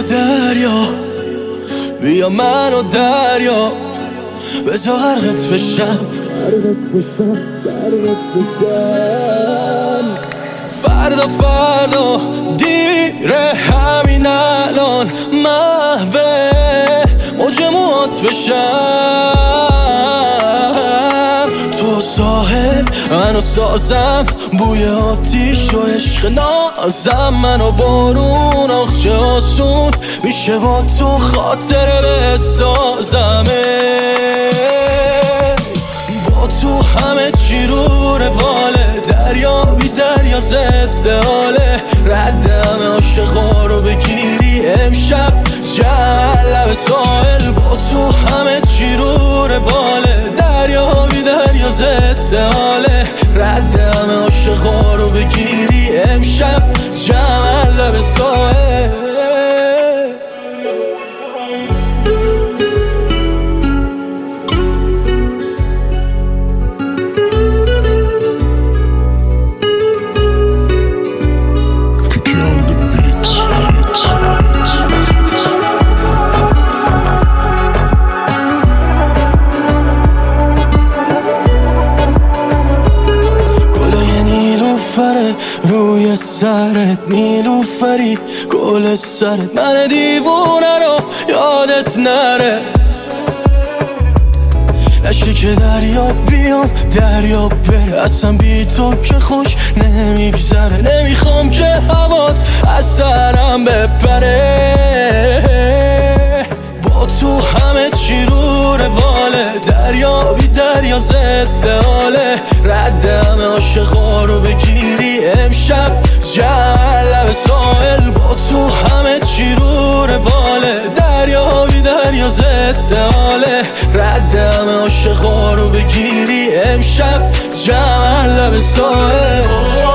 دریا، بیا منو دریا، بذار غرقت بشم. فردا فردا دیره همین الان محوه موج موهات بشم. تو ساحل منو سازم، بوی آتیش و عشق نازم، منو بارون آخچه آسون میشه با تو خاطره بسازمه. با تو همه چی رو رواله، دریا بی دریا ضد حاله، رد همه عاشقا رو بگیری امشب جمع لب ساحل. با تو همه چی رو رواله، دریا بی دریا ضد حاله، رد همه عاشقا رو بگیری امشب جمع لب ساحل. روی سرت نیلوفری، گل سرت من دیوونه رو یادت نره. نشه که دریا بیام دریا بره، اصلا بی تو که خوش نمیگذره. نمیخوام که هوات از سرم بپره. با تو همه چی رو رواله، دریا بی دریا ضد حاله، رد همه عاشقا رو بگیری امشب جمع لب ساحل. با تو همه چی رو رواله، دریا بی دریا ضد حاله، رد همه عاشقا رو بگیری امشب جمع لب ساحل.